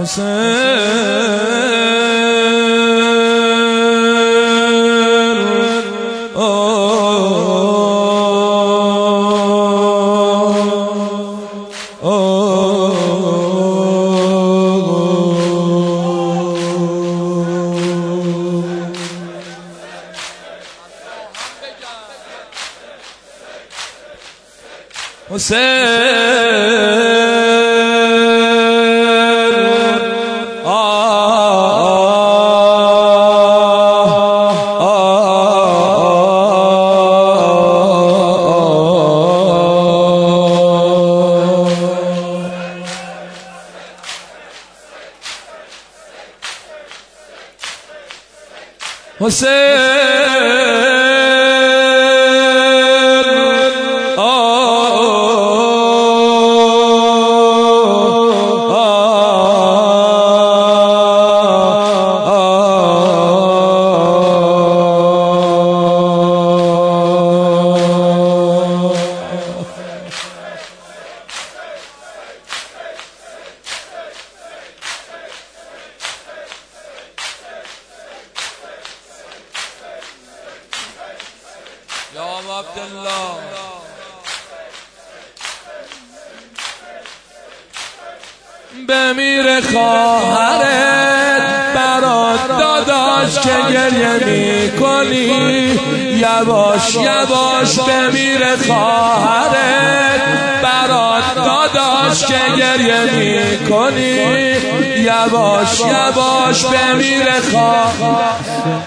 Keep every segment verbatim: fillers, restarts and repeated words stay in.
بمیره خواهرت برات داداش که گریه میکنی، یواش یواش بمیره خواهرت برات داداش که گریه میکنی، یواش یواش بمیره خواهرت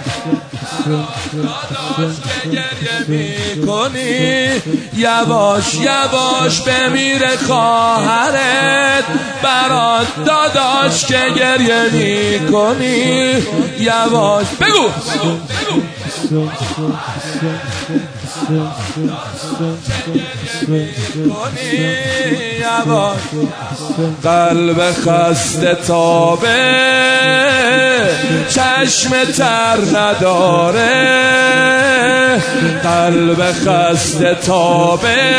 داداش که گریه میکنی، یواش یواش بمیره خواهرت برات داداش که گریه میکنی، یواش بگو یواش. قلب خسته تابه چشم تر نداره، قلب خسته تابه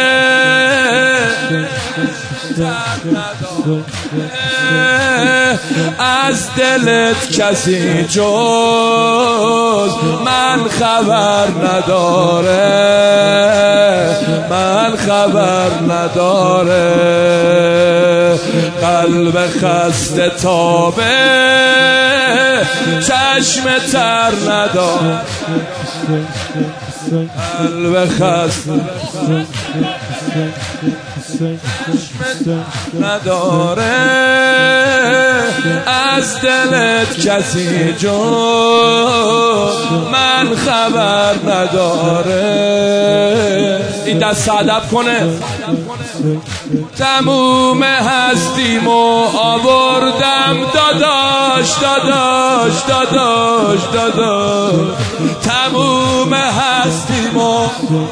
از دلت کسی جز من خبر نداره، من خبر نداره. قلب خسته تابه چشم تر نداره، قلب خسته نداره از دلت کسی جز من خبر نداره. این دست ادب کنه. تموم هستیمو آوردم داداش داداش داداش داداش، تموم هستیمو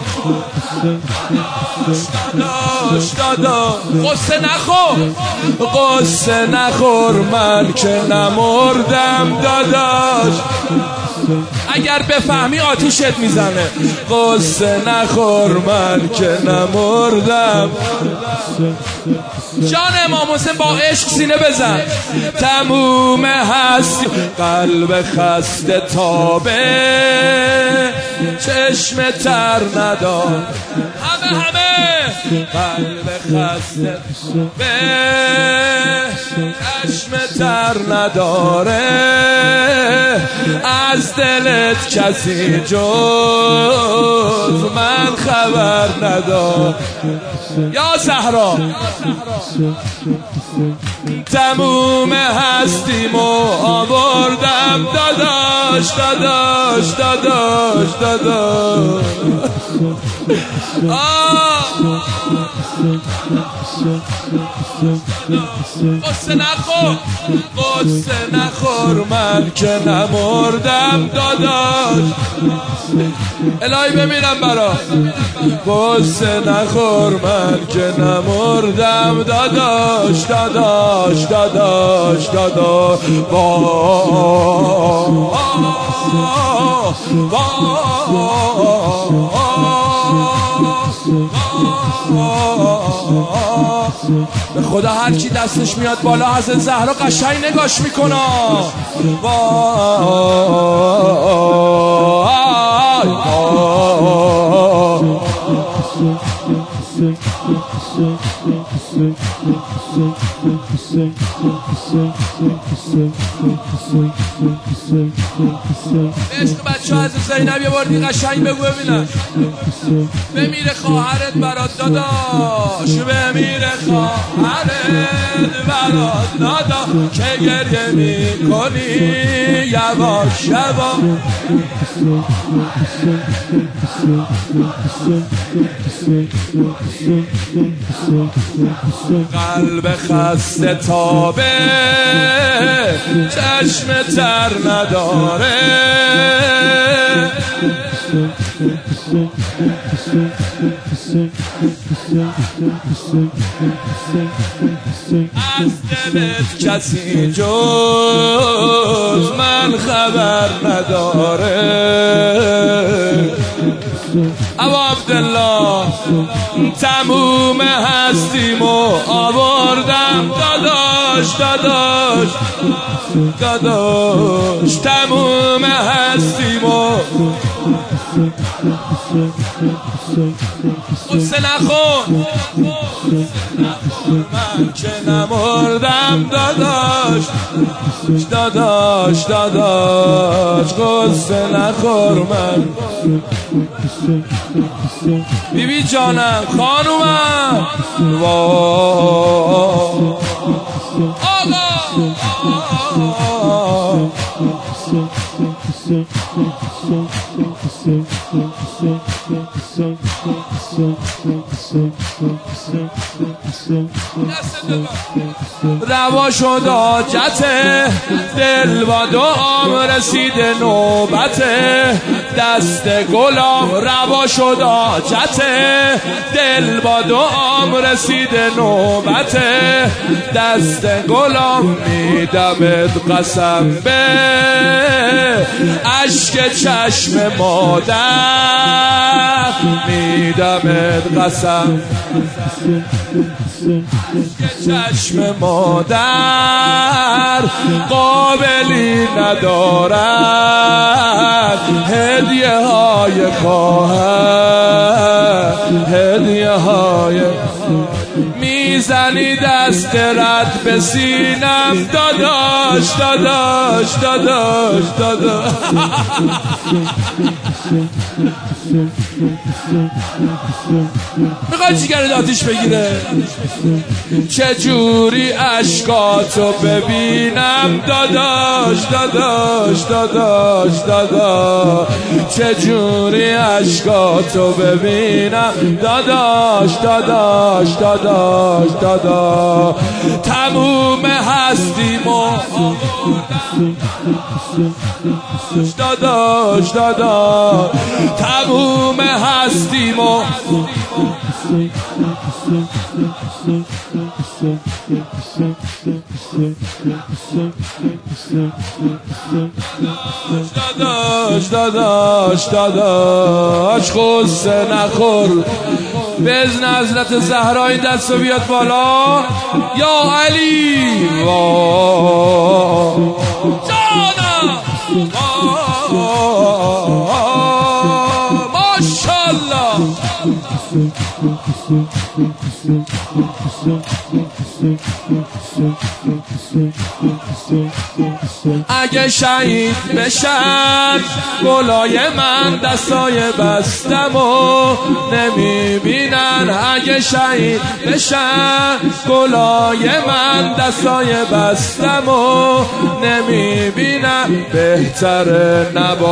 داداش داداش. قصه نخور قصه نخور من که نمردم داداش، اگر بفهمی آتیشت میزنه. قصه نخور من که نمردم. جان امام حسین با عشق سینه بزن. تموم هستی قلب خسته تابه چشم تر ندار، همه همه قلب خسته به چشم تر نداره از دلت کسی جز من خبر ندار. یا زهرا تموم هستیمو آوردم داداش داداش داداش داداش. قصه نخور قصه نخور من که نمردم داداش، الهی بمیرم برا. قصه نخور من که نمردم داداش داداش داداش داداش. واه به خدا هر کی دستش میاد بالا حضرت زهرا قشنگ نگاش میکنه. عشق بچه ها حضرت زینب یه بار دیگه قشنگ بگو ببینم. بمیره خواهرت برات داداش، بمیره خواهرت برات داداش، که گریه میکنی یواش یواش. قلب خسته تابه چشم تر نداره، از دلت کسی جز من خبر نداره. ابا عبدالله تموم هستیمو آوردم داداش داداش داداش، تموم هستیمو قصه نخون من که نمردم داداش داداش داداش، قصه نخور من. بی بی جانم خانومم آقا روا شد حاجت دل با دعام رسید نوبت دست گلام. روا شد حاجت دل با دعام رسید نوبت دست گلام. میدمت قسم به اشک چشم مادر، میدمت قسم چشم مادر قابلی ندارد هدیه های خواهر، هدیه های میزنی دست رد به سینم داداش داداش داداش داداش. میخوای جیگرت آتیش بگیره؟ چه جوری اشکاتو ببینم داداش داداش داداش داداش، چه جوری اشکاتو ببینم داداش داداش داداش داداش. تموم هستیمو داداش داداش، تموم هستیمو داداش داداش داداش، قصه نخور. به اذن حضرت زهرا این دستو بیاد بالا. یا علی جانم ماشاءالله. اگه شهید بشن گلای من دستای بستم و نمیبینن، اگه شهید بشن گلای من دستای بستم و نمیبینن، بهتره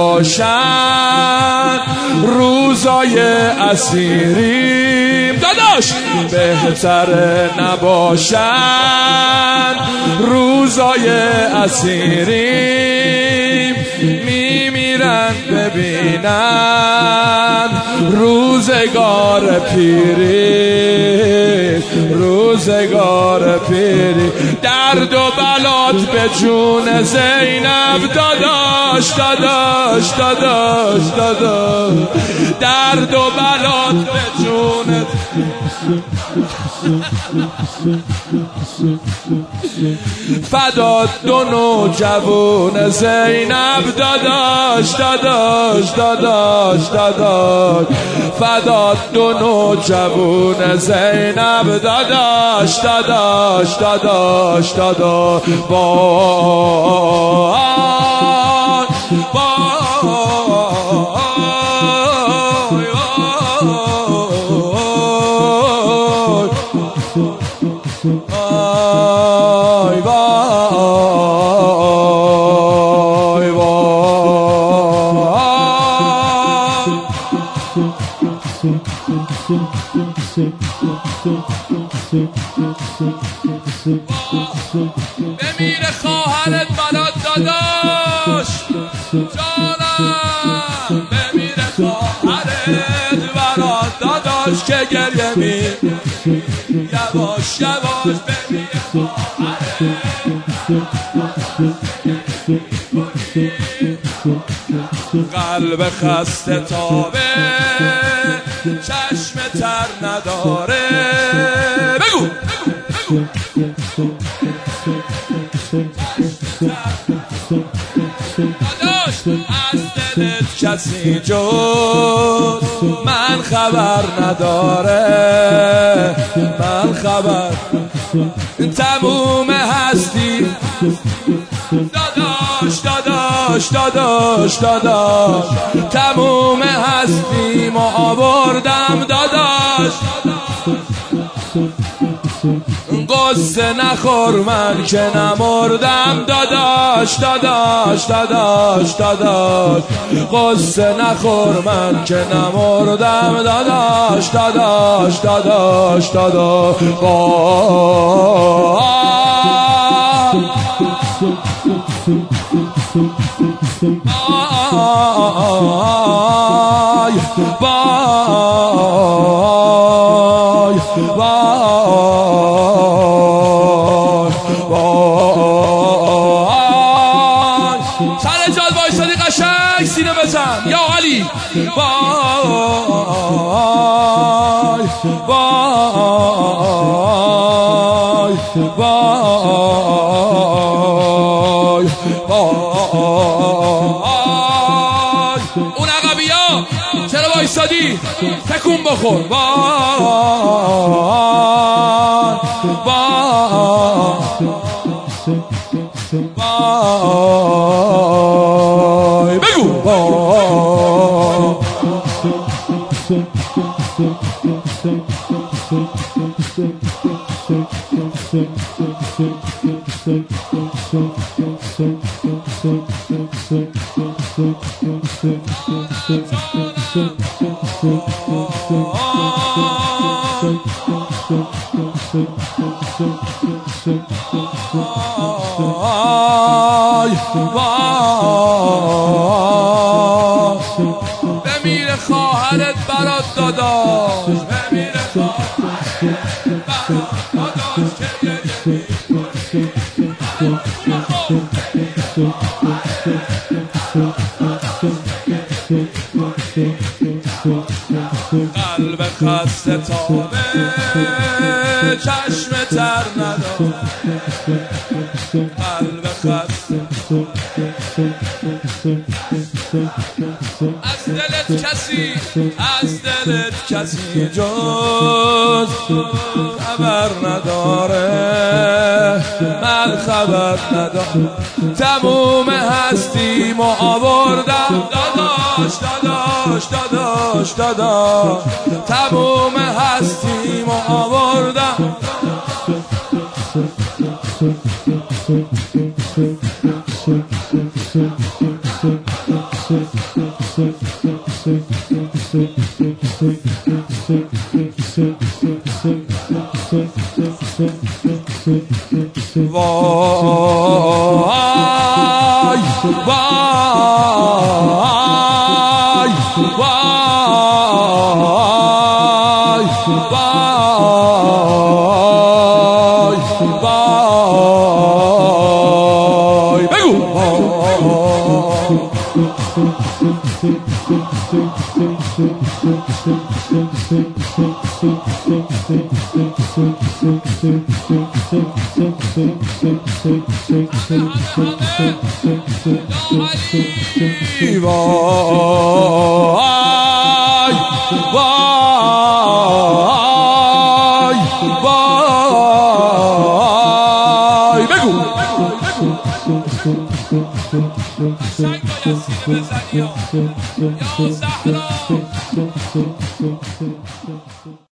نباشن روزای اسیریم داداش، بهتره نباشن روزای اسیریم. میمیرن میرن ببینن روزگار پیری، روزگار پیری. درد و بلات به جون زینب داداش داداش داداش داداش، درد و بلات به جون فدات دو نوجوان زینب داداش داداش داداش داداش، فدات دو نوجوان زینب داداش داداش داداش داداش. وای وای بمیره خواهرت برات داداش جانم، بمیره خواهرت برات داداش که گریه می یواش یواش بمیره خواهرت. قلب خسته تابه چشم تر نداره، بگو داداش از دلت کسی جز من خبر نداره، من خبر تموم هستی داداش داداش داداش داداش، تموم هستیم و آوردم داداش. قصه نخور من که نمردم داداش داداش داداش داداش، قصه نخور من که نمردم داداش داداش داداش داداش. وای وای وای، سر جاد وایسادی قشنگ سینه بزن یا علی. وای وای وای وای، اون عقبیا چرا وایسادی؟ تکون بخور. وای وای بگو بمیره خواهرت برات داداش، بمیره خواهرت برات قلب خسته تابه چشم تر نداره، قلب خسته از دلت کسی از دلت کسی جز خبر نداره، من خبر ندارم. تموم هستیم و آوردم داداش داداش داداش داداش، تموم هستیم و آوردم. وای یا زهرا